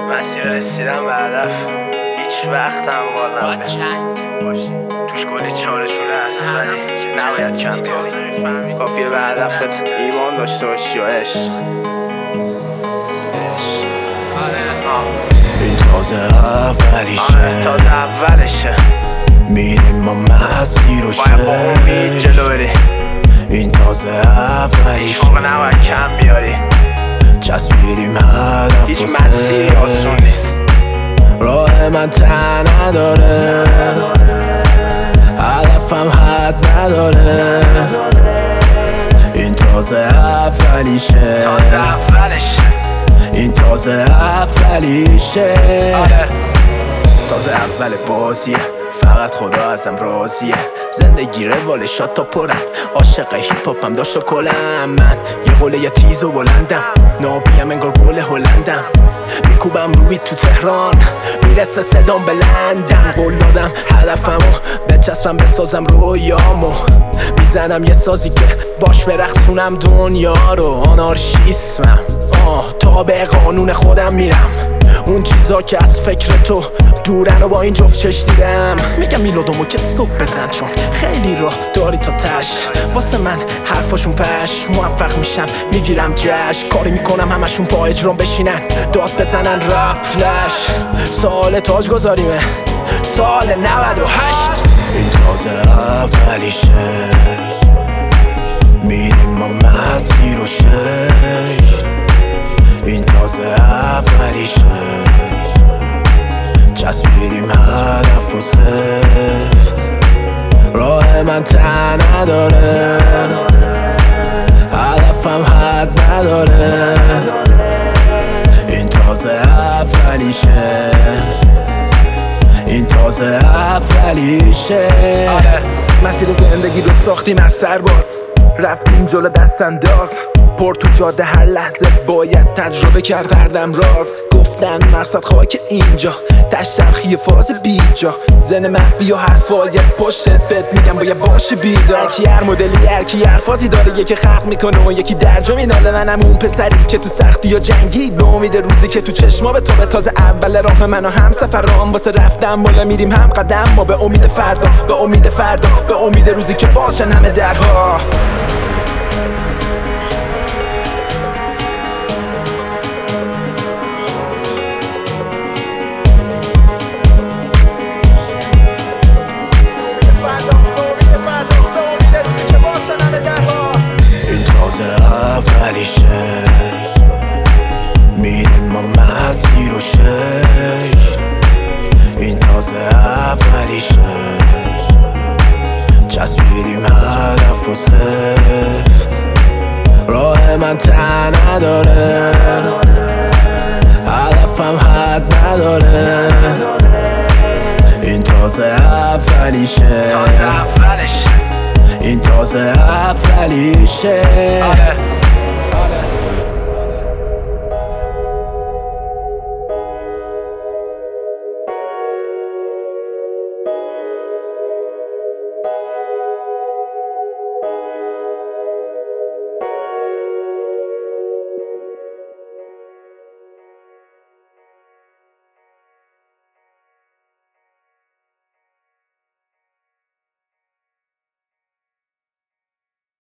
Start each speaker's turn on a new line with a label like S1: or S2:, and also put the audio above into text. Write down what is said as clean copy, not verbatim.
S1: مسیر رسیدن به هدف هیچ وقت هموار
S2: باید
S1: نبوده.
S2: جنگ باشی
S1: توش کلی چالشونه هست
S2: هدفت که
S1: ولی نباید
S2: جنگی
S1: کم
S2: تازه
S1: بیاری.
S2: میفهمی
S1: کافیه به هدفت ایمان داشته باشی و عشق.
S3: این تازه اولیشه
S1: تازه اولشه،
S3: میریم ما مسیر و
S1: باید با امید جلو بری.
S3: این تازه اولیشه
S1: موقع نباید کم بیاری.
S3: چسبیدیم هدف
S1: هیچ
S3: و
S1: مسیری آسون نیست.
S3: راه من ته نداره، هدفم حد نداره. این تازه اولیشه،
S1: تازه اولشه.
S3: این تازه اولیشه. تازه اول بازیه، فقط خدا ازم راضیه. زندگی روال شاد تا پرم، عاشق هیپ هاپم داشت و کلم. من یه قله یه تیز و بلندم، نابیم انگار گل هلندم. میکوبم روی تو تهران، میرسه صدام به لندن. قول دادم هدفمو بچسبم بسازم رویامو، میزنم یه سازی که باش برقصونم دنیا رو. آنارشیسمم تا به قانون خودم میرم. اون چیزا که از فکر تو دورن و با این جفت چش دیدم. میگم میلادمو که صبح بزن، چون خیلی راه داری تا تش. واسه من حرفاشون پش، موفق میشم میگیرم جشن. کاری میکنم همشون با اجرام بشینن داد بزنن رپ فلش. سال تاج گذاریمه، سال 98. این تازه اولیشه، میریم ما مسیر و شکل. این تازه اولیشه، چسبیدیم هدف و سفت. راه من ته نداره، هدفم حد نداره. این تازه اولیشه، این تازه اولیشه.
S4: مسیر زندگی رو ساختیم از سرباز، رفتیم جلو دست انداز. پر تو جاده هر لحظه باید تجربه کرد هردم راست. گفتن مقصد خاک اینجا، تشرخی فاز بیجا. زن مخفی و حرفای پشت بهت میگم باید باشه بیدار. هرکی هر مدلی، هرکی هر فازی داره، یکی خلق میکنه و یکی درجا میناله. منم اون پسری که تو سختی یا جنگید، به امید روزی که تو چشما به تو. به تازه اول راه من و هم سفرام، واسه رفتم بالا میریم هم قدم. ما به امید فردا، به امید فردا، به امید روزی که باشن همه درها.
S3: اولیشه، میریم ما مسیر و شکل. این تازه اولیشه، چسبیدیم هدف و سفت. راه من ته نداره، هدفم حد نداره. این تازه اولیشه، این تازه اولیشه.